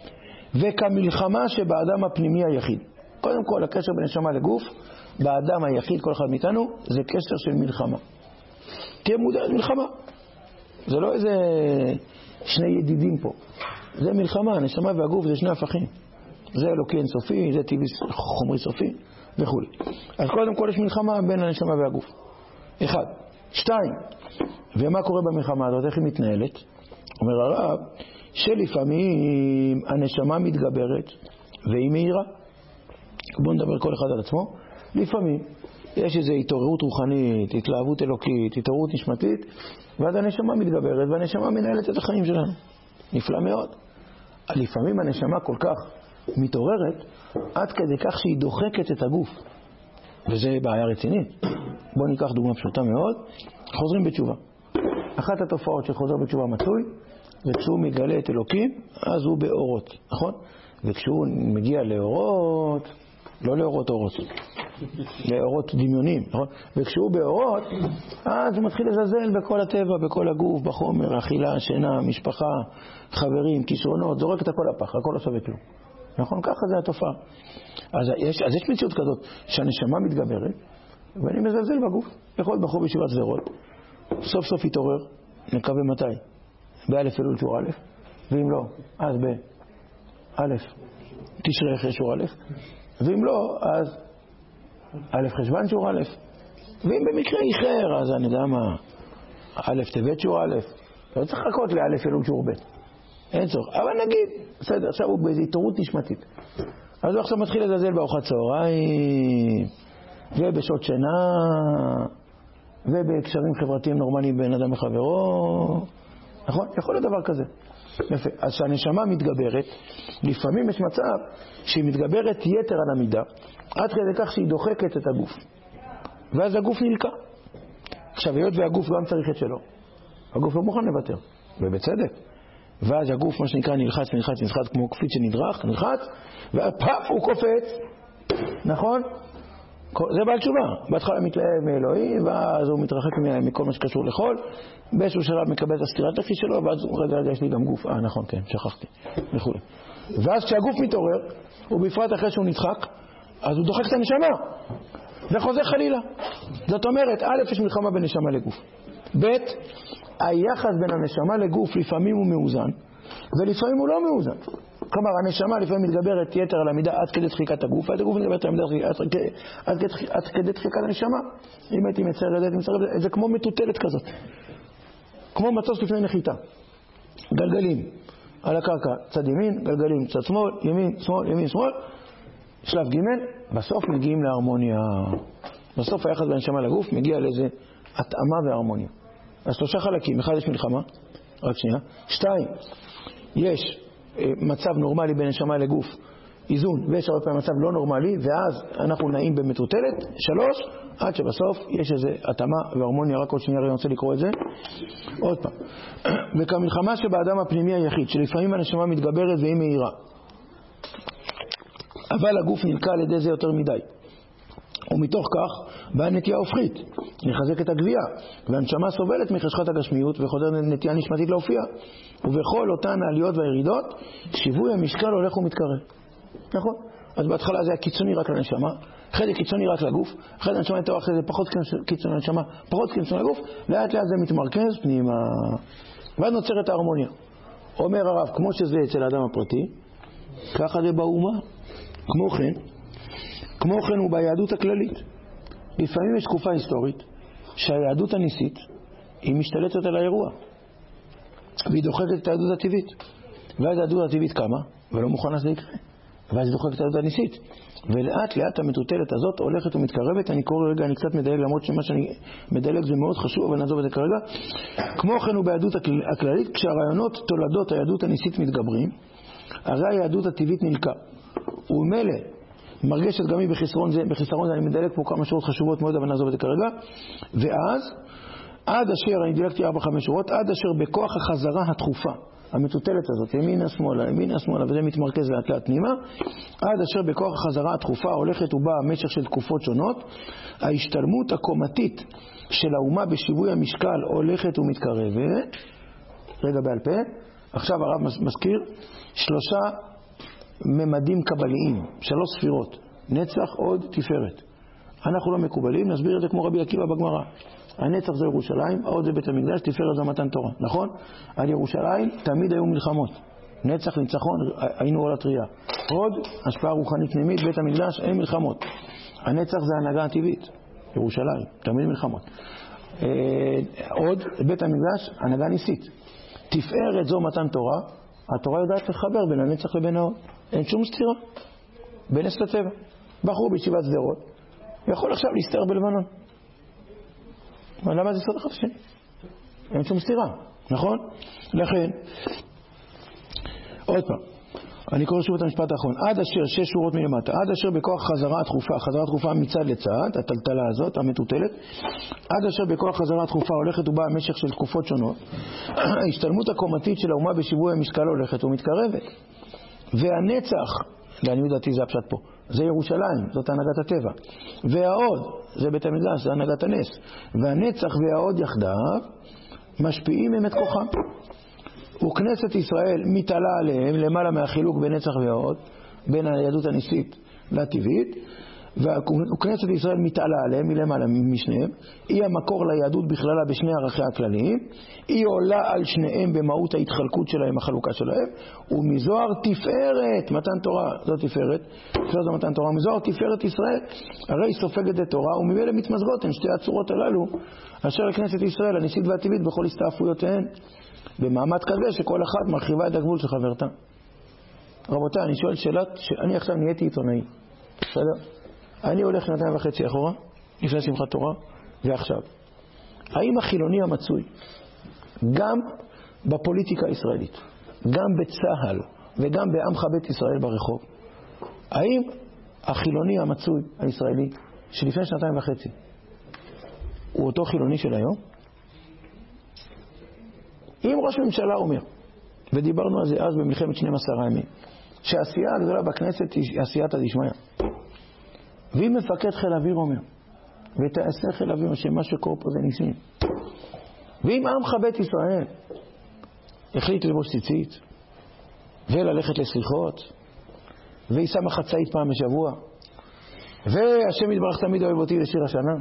Speaker 1: וכמלחמה שבאדם הפנימי היחיד. קודם כל הקשר בין נשמה לגוף, באדם היחיד, כל אחד מאיתנו, זה קשר של מלחמה. תהיה מודע, מלחמה. זה לא איזה שני ידידים פה. זה מלחמה, הנשמה והגוף זה שני הפכים. זה אלוקי אינסופי, זה טבעי חומרי סופי וכו'. אז קודם כל יש מלחמה בין הנשמה והגוף. אחד. שתיים. ומה קורה במלחמה הזאת? איך היא מתנהלת? אומר הרב, שלפעמים הנשמה מתגברת והיא מהירה. בואו נדבר כל אחד על עצמו. לפעמים יש איזו התעוררות רוחנית, התלהבות אלוקית, התעוררות נשמתית, ואז הנשמה מתגברת והנשמה מנהלת את החיים שלנו. נפלא מאוד. לפעמים הנשמה כל כך מתעוררת עד כדי כך שהיא דוחקת את הגוף. וזה בעיה רצינית. בואו ניקח דוגמה פשוטה מאוד. חוזרים בתשובה. אחת התופעות שחוזר בתשובה מצוי, וכשהוא מגלה את אלוקים, אז הוא באורות, נכון? וכשהוא מגיע לאורות, לא לאורות אורות, לאורות דמיונים, נכון? וכשהוא באורות, אז הוא מתחיל לזלזל בכל הטבע, בכל הגוף, בחומר, אכילה, שינה, משפחה, חברים, כישרונות, זורק את הכל הפח, הכל לא שווה כלום. נכון? ככה זה התופעה. אז יש, אז יש מציאות כזאת שהנשמה מתגברת, ואני מזלזל בגוף. יכול בחור בישיבת שדרות, סוף סוף יתעורר, נקווה מתי? באלף אלול שור א', ואם לא, אז באלף תשרי אחרי שור א', ואם לא, אז א' חשבן שור א', ואם במקרה איחר, אז אני יודע מה, א' טבת שור א', לא צריך לחכות לאלף אלול שור ב', אין צורך, אבל נגיד, בסדר, עכשיו הוא באיזו התעוררות נשמתית, אז הוא עכשיו מתחיל לזלזל בארוחת צהריים, ובשעות שינה, ובקשרים חברתיים נורמליים בין אדם וחברו, נכון? יכול להיות דבר כזה. יפה. אז שהנשמה מתגברת, לפעמים יש מצב שהיא מתגברת יתר על המידה, עד כדי כך שהיא דוחקת את הגוף. ואז הגוף נלקה. עכשיו, היות והגוף גם צריך את שלו. הגוף לא מוכן לוותר, ובצדק. ואז הגוף, מה שנקרא, נלחץ, נלחץ, נלחץ, כמו קפיץ שנדרך, נלחץ, ופאפ, הוא קופץ. נכון? זה בעל תשובה. בהתחלה מתלהב מאלוהים, ואז הוא מתרחק מכל מה שקשור לחול. באיזשהו שלב מקבל את הסתירת הכי שלו, ואז הוא רגע, רגע, יש לי גם גוף. אה, נכון, כן, שכחתי. וכו'. ואז כשהגוף מתעורר, ובפרט אחרי שהוא נדחק, אז הוא דוחק את הנשמה. וחוזר חלילה. זאת אומרת, א', יש מלחמה בין נשמה לגוף. ב', היחס בין הנשמה לגוף לפעמים הוא מאוזן, ולפעמים הוא לא מאוזן. כלומר, הנשמה לפעמים מתגברת יתר על המידה עד כדי דחיקת הגוף, ועד הגוף מתגברת עד כדי דחיקת הנשמה. אם הייתי מצייר את זה, זה כמו מטוטלת כזאת. כמו מטוס לפני נחיתה. גלגלים על הקרקע, צד ימין, גלגלים צד שמאל, ימין, שמאל, ימין, שמאל. שלב ג', בסוף מגיעים להרמוניה. בסוף היחס בין הנשמה לגוף מגיע לאיזה התאמה והרמוניה. אז שלושה חלקים. אחד, יש מלחמה. רק שנייה. שתיים, יש מצב נורמלי בין נשמה לגוף, איזון, ויש הרבה פעמים מצב לא נורמלי, ואז אנחנו נעים במטוטלת. שלוש, עד שבסוף יש איזו התאמה והרמוניה. רק עוד שנייה אני רוצה לקרוא את זה עוד פעם. וכמלחמה שבאדם הפנימי היחיד, שלפעמים הנשמה מתגברת והיא מהירה, אבל הגוף נלקה על ידי זה יותר מדי, ומתוך כך באה נטייה הופכית לחזק את הגבייה, והנשמה סובלת מחשכת הגשמיות וחוזרת נטייה נשמתית להופיע, ובכל אותן העליות והירידות שיווי המשקל הולך ומתקרב. נכון? אז בהתחלה זה היה קיצוני רק לנשמה, אחרי זה קיצוני רק לגוף, אחרי זה הנשמה יותר, אחרי זה פחות קיצוני לנשמה, פחות קיצוני לגוף, לאט לאט זה מתמרכז פנימה, ואז נוצרת ההרמוניה. אומר הרב, כמו שזה אצל האדם הפרטי, ככה זה באומה. כמו כן, כמו כן הוא ביהדות הכללית. לפעמים יש תקופה היסטורית שהיהדות הניסית היא משתלטת על האירוע, והיא דוחקת את היהדות הטבעית, ואז היהדות הטבעית קמה ולא מוכנה שזה יקרה, ואז היא דוחקת את היהדות הניסית, ולאט לאט המטוטלת הזאת הולכת ומתקרבת. אני קורא רגע, אני קצת מדלג, למרות שמה שאני מדלג זה מאוד חשוב, אבל נעזוב את זה כרגע. כמו כן הוא ביהדות הכללית, כשהרעיונות תולדות היהדות הניסית מתגברים, הרי היהדות הטבעית נלקה, וממילא מרגשת גם היא בחיסרון זה, בחיסרון זה אני מדלג פה כמה שורות חשובות מאוד, אבל נעזוב את זה כרגע. ואז עד אשר, אני דילגתי ארבע חמש שורות, עד אשר בכוח החזרה התחופה המטוטלת הזאת, ימינה שמאלה, ימינה שמאלה, וזה מתמרכז לאט לאט פנימה, עד אשר בכוח החזרה התחופה הולכת ובאה במשך של תקופות שונות, ההשתלמות הקומתית של האומה בשיווי המשקל הולכת ומתקרבת, רגע בעל פה, עכשיו הרב מזכיר שלושה ממדים קבליים, שלוש ספירות, נצח, עוד, תפארת. אנחנו לא מקובלים, נסביר את זה כמו רבי עקיבא בגמרא. הנצח זה ירושלים, העוד זה בית המקדש, תפארת זה מתן תורה, נכון? על ירושלים תמיד היו מלחמות. נצח, ניצחון, היינו עולה טריה. עוד, השפעה רוחנית פנימית, בית המקדש, אין מלחמות. הנצח זה הנהגה הטבעית, ירושלים, תמיד מלחמות. עוד, בית המקדש, הנהגה ניסית. תפארת זו מתן תורה, התורה יודעת לחבר בין הנצח לבין העוד. אין שום סתירה. בין אס לטבע. בחור בישיבת שדרות, יכול עכשיו להסתער בלבנון. אבל למה זה סוד אחד השני? אין שום סתירה, נכון? לכן, עוד פעם, אני קורא שוב את המשפט האחרון. עד אשר, שש שורות מלמטה, עד אשר בכוח חזרה התחופה, חזרה התחופה מצד לצד, הטלטלה הזאת, המטוטלת, עד אשר בכוח חזרה התחופה הולכת ובאה במשך של תקופות שונות, ההשתלמות הקומתית של האומה בשיווי המשקל הולכת ומתקרבת. והנצח, לעניות דעתי זה הפשט פה, זה ירושלים, זאת הנהגת הטבע. והעוד, זה בית המקדש, זה הנהגת הנס. והנצח והעוד יחדיו משפיעים מהם את כוחם. וכנסת ישראל מתעלה עליהם למעלה מהחילוק בין נצח והעוד, בין היהדות הניסית לטבעית, וכנסת ישראל מתעלה עליהם מלמעלה משניהם. היא המקור ליהדות בכללה בשני ערכיה הכלליים, היא עולה על שניהם במהות ההתחלקות שלהם, החלוקה שלהם, ומזוהר תפארת, מתן תורה, זאת תפארת, תפארת זו מתן תורה, מזוהר תפארת ישראל, הרי היא סופגת את תורה, וממילא מתמזגות הן שתי הצורות הללו, אשר לכנסת ישראל, הניסית והטבעית בכל הסתעפויותיהן, במעמד כזה שכל אחד מרחיבה את הגבול של חברתה. רבותיי, אני שואל שאלה, שאני עכשיו נהייתי עיתונאי, בסדר? אני הולך שנתיים וחצי אחורה, לפני שמחת תורה, ועכשיו. האם החילוני המצוי, גם בפוליטיקה הישראלית, גם בצהל, וגם בעמך בית ישראל ברחוב, האם החילוני המצוי הישראלי, שלפני שנתיים וחצי, הוא אותו חילוני של היום? אם ראש ממשלה אומר, ודיברנו על זה אז במלחמת שנים עשר הימים, שהעשייה הגדולה בכנסת היא עשיית הדשמיא, ואם מפקד חיל אוויר אומר, ותעשה חיל אוויר שמה שקורה פה זה ניסים, ואם עמך בית ישראל החליט ללבוש ציצית וללכת לסליחות וישא מחצאית פעם בשבוע, והשם יתברך תמיד אוהב אותי לשיר השנה,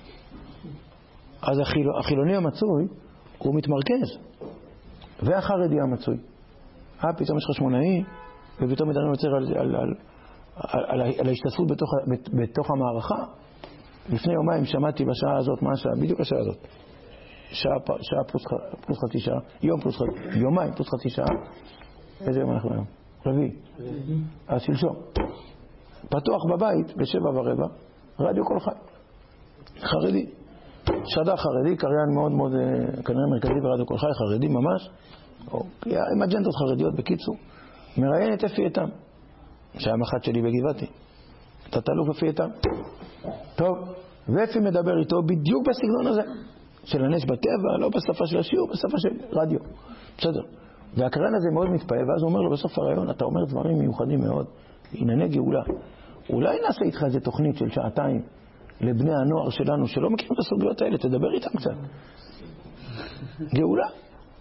Speaker 1: אז החיל... החילוני המצוי הוא מתמרכז, והחרדי המצוי אה פתאום יש חשמונאי, ופתאום מדברים יוצר על, על, על על, על, על ההשתתפות בתוך, בתוך המערכה. לפני יומיים שמעתי בשעה הזאת, מה השעה? בדיוק השעה הזאת. שעה, שעה פלוס, פלוס חצי שעה, יום פלוס חצי, יומיים פלוס חצי שעה. איזה יום אנחנו היום? רביעי. אז שלשום. פתוח בבית בשבע ורבע, רדיו כל חי. חרדי. שדה חרדי, קריין מאוד מאוד, כנראה מרכזי ברדיו כל חי, חרדי ממש. או, עם אג'נדות חרדיות בקיצור. מראיין את אפי איתם. שהיה מח"ט שלי בגבעתי. תת-אלוף אפי איתם. טוב, ואפי מדבר איתו בדיוק בסגנון הזה. של הנס בטבע, לא בשפה של השיעור, בשפה של רדיו. בסדר. והקרן הזה מאוד מתפעל, ואז הוא אומר לו בסוף הרעיון, אתה אומר דברים מיוחדים מאוד, ענייני גאולה. אולי נעשה איתך איזה תוכנית של שעתיים לבני הנוער שלנו, שלא מכירים את הסוגיות האלה, תדבר איתם קצת. גאולה.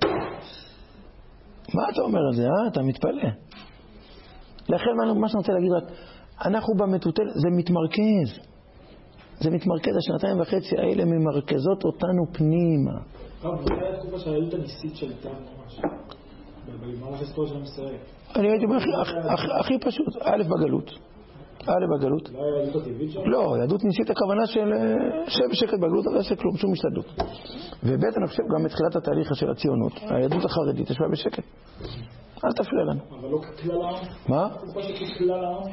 Speaker 1: מה אתה אומר על זה, אה? אתה מתפלא. לכן מה שאני רוצה להגיד רק, אנחנו במטוטל, זה מתמרכז. זה מתמרכז, השנתיים וחצי האלה ממרכזות אותנו פנימה.
Speaker 3: רב, זה היה תקופה שהיהדות הניסית שלטה ממש. במערך היסטוריה של עם ישראל.
Speaker 1: אני הייתי אומר, הכי פשוט, א' בגלות. א' בגלות.
Speaker 3: לא היה יהדות הטבעית שם?
Speaker 1: לא, יהדות ניסית הכוונה של שב בשקט בגלות, אבל זה כלום, שום השתדלות. וב' אני חושב גם מתחילת התהליך של הציונות, היהדות החרדית ישבה בשקט. אל תפריע לנו.
Speaker 3: אבל לא ככלל העם?
Speaker 1: מה?
Speaker 3: תקופה שככלל העם?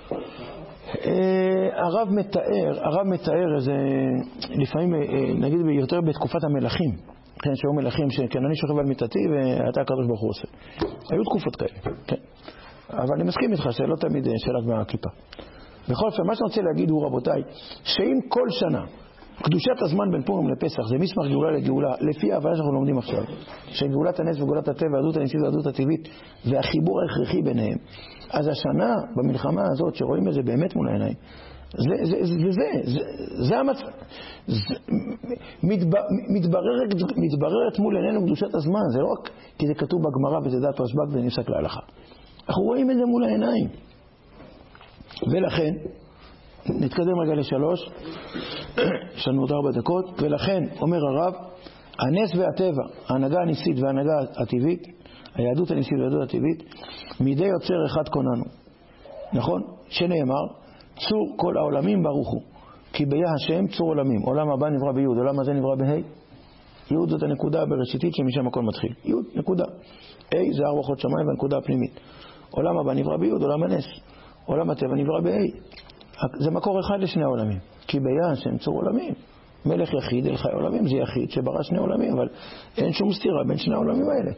Speaker 1: הרב מתאר, הרב מתאר איזה, לפעמים נגיד יותר בתקופת המלכים, כן, שהיו מלכים שכן אני שוכב על מיטתי ואתה הקדוש ברוך הוא עושה. היו תקופות כאלה, כן. אבל אני מסכים איתך שלא תמיד שאלת מהקליפה. בכל אופן, מה שאני רוצה להגיד הוא, רבותיי, שאם כל שנה קדושת הזמן בין פורים לפסח זה מסמך גאולה לגאולה, לפי ההבנה שאנחנו לומדים עכשיו, שגאולת הנס וגאולת הטבע, היהדות הניסית והיהדות הטבעית, והחיבור ההכרחי ביניהם, אז השנה במלחמה הזאת שרואים את זה באמת מול העיניים, זה, זה, זה, זה, זה, זה המצב. זה, מתבר, מתבררת, מתבררת מול עינינו קדושת הזמן, זה לא רק כי זה כתוב בגמרא וזה דעת רשב"ג ונפסק להלכה. אנחנו רואים את זה מול העיניים. ולכן, נתקדם רגע לשלוש, יש לנו עוד ארבע דקות, ולכן, אומר הרב, הנס והטבע, ההנהגה הניסית וההנהגה הטבעית, היהדות הניסית והיהדות הטבעית, מידי יוצר אחד קוננו. נכון? שנאמר, צור כל העולמים ברוך הוא, כי ביה השם צור עולמים. עולם הבא נברא ביוד, עולם הזה נברא בהי. יוד זאת הנקודה בראשיתית שמשם הכל מתחיל. יוד, נקודה. הי זה ארבע שמיים והנקודה הפנימית. עולם הבא נברא ביוד, עולם הנס. עולם הטבע נברא בהי. זה מקור אחד לשני העולמים. כי ביה השם צור עולמים. מלך יחיד אל חי עולמים, זה יחיד שברא שני עולמים, אבל אין שום סתירה בין שני העולמים האלה.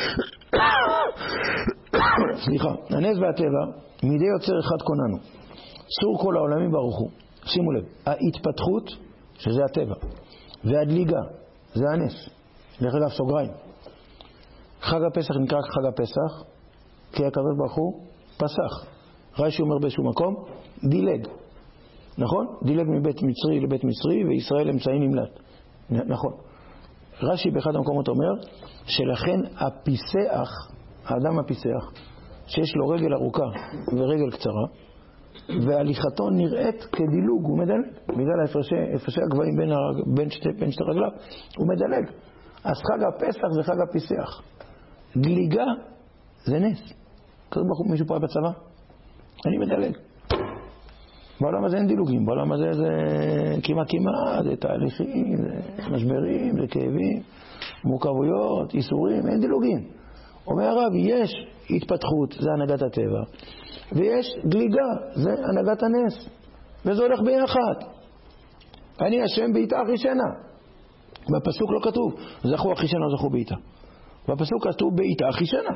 Speaker 1: סליחה, הנס והטבע מידי יוצר אחד קוננו. צור כל העולמים ברוך הוא. שימו לב, ההתפתחות, שזה הטבע, והדליגה, זה הנס. דרך אגב, סוגריים. חג הפסח נקרא חג הפסח, כי הקדוש ברוך הוא פסח. רש"י אומר באיזשהו מקום, דילג. נכון? דילג מבית מצרי לבית מצרי, וישראל אמצעי נמלט. נכון. רש"י באחד המקומות אומר, שלכן הפיסח, האדם הפיסח, שיש לו רגל ארוכה ורגל קצרה, והליכתו נראית כדילוג, הוא מדלג. בגלל הפרשי, הפרשי הגבהים בין, בין, שתי, בין שתי רגליו, הוא מדלג. אז חג הפסח זה חג הפיסח. דליגה זה נס. כזה מישהו פה בצבא? אני מדלג. בעולם הזה אין דילוגים, בעולם הזה זה כמעט כמעט, זה תהליכים, זה משברים, זה כאבים, מורכבויות, איסורים, אין דילוגים. אומר הרב, יש התפתחות, זה הנהגת הטבע, ויש דליגה, זה הנהגת הנס, וזה הולך ביחד. אני השם בעיתה אחישנה. בפסוק לא כתוב, זכו אחישנה או זכו בעיתה. בפסוק כתוב בעיתה אחישנה.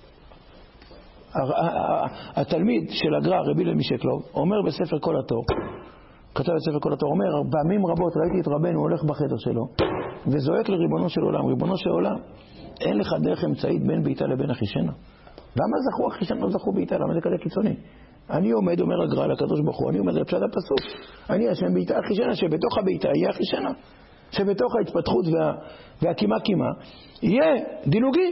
Speaker 1: התלמיד של הגר"א, רבי אליעזר משקלוב, אומר בספר כל התור, כתב בספר כל התור, אומר, פעמים רבות ראיתי את רבנו הולך בחדר שלו, וזועק לריבונו של עולם, ריבונו של עולם, אין לך דרך אמצעית בין בעיתה לבין אחישנה. למה זכו אחישנה לא זכו בעיתה? למה זה כזה קיצוני? אני עומד, אומר הגר"א לקדוש ברוך הוא, אני אומר, זה פשט הפסוק, אני השם בעיתה אחישנה, שבתוך הבעיתה יהיה אחישנה, שבתוך ההתפתחות וה, והקימה קימה יהיה דילוגי.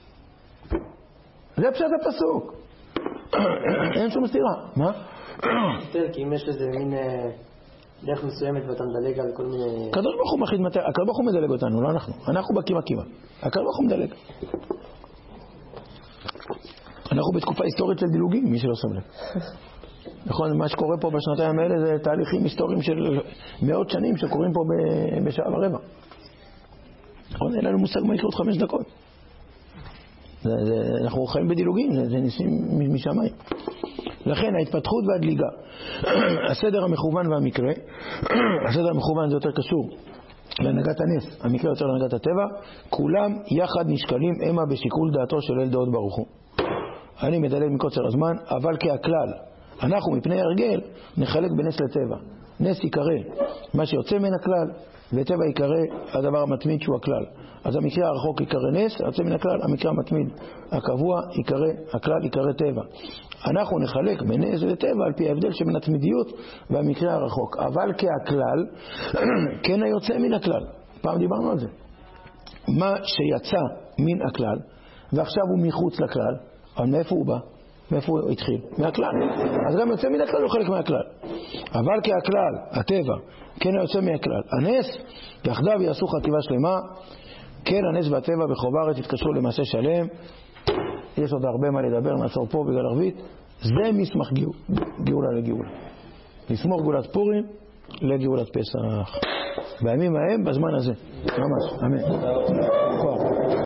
Speaker 1: זה פשט הפסוק. אין שום סתירה. מה?
Speaker 4: יותר, כי אם יש לזה מין דרך מסוימת ואתה מדלג על כל מיני...
Speaker 1: הקדוש ברוך הוא מחליט מתי, הקדוש ברוך הוא מדלג אותנו, לא אנחנו. אנחנו בקימה קימה. הקדוש ברוך הוא מדלג. אנחנו בתקופה היסטורית של דילוגים, מי שלא שם לב. נכון, מה שקורה פה בשנתיים האלה זה תהליכים היסטוריים של מאות שנים שקורים פה בשעה ורבע. נכון, אין לנו מושג מה יקרה עוד חמש דקות. זה, זה, אנחנו חיים בדילוגים, זה, זה ניסים משמיים. לכן ההתפתחות והדליגה, הסדר המכוון והמקרה, הסדר המכוון זה יותר קשור להנהגת הנס, המקרה יותר להנהגת הטבע, כולם יחד נשקלים אמה בשיקול דעתו של אל דעות ברוך הוא. אני מדלג מקוצר הזמן, אבל כהכלל, אנחנו מפני הרגל נחלק בנס לטבע. נס יקרא מה שיוצא מן הכלל, וטבע יקרא הדבר המתמיד שהוא הכלל. אז המקרה הרחוק יקרא נס, יוצא מן הכלל, המקרה המתמיד הקבוע יקרא, הכלל יקרא טבע. אנחנו נחלק בנס לטבע על פי ההבדל שבין התמידיות והמקרה הרחוק. אבל כהכלל, כן היוצא מן הכלל. פעם דיברנו על זה. מה שיצא מן הכלל, ועכשיו הוא מחוץ לכלל, אבל מאיפה הוא בא? מאיפה הוא התחיל? מהכלל. אז גם יוצא מן הכלל הוא חלק מהכלל. אבל כהכלל, הטבע, כן היוצא מהכלל. הנס, יחדיו יעשו חטיבה שלמה, כן הנס והטבע בחוב הארץ יתקשרו למעשה שלם. יש עוד הרבה מה לדבר, נעצור פה בגלל ערבית. זה מסמך גאולה לגאולה. לסמוך גאולת פורים לגאולת פסח. בימים ההם, בזמן הזה. ממש. אמן.